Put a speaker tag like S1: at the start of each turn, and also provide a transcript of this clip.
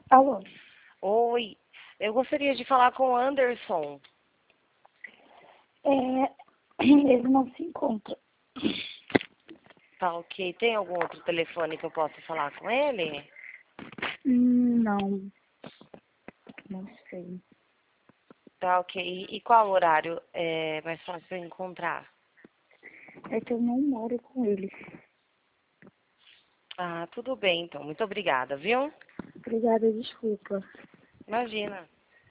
S1: Alô?
S2: Oi, eu gostaria de falar com o Anderson.
S1: Ele não se encontra.
S2: Tá ok. Tem algum outro telefone que eu possa falar com ele?
S1: Não, não sei.
S2: Tá ok. E qual horário é mais fácil eu encontrar?
S1: É que eu não moro com ele.
S2: Ah, tudo bem então. Muito obrigada, viu?
S1: Obrigada, desculpa.
S2: Imagina.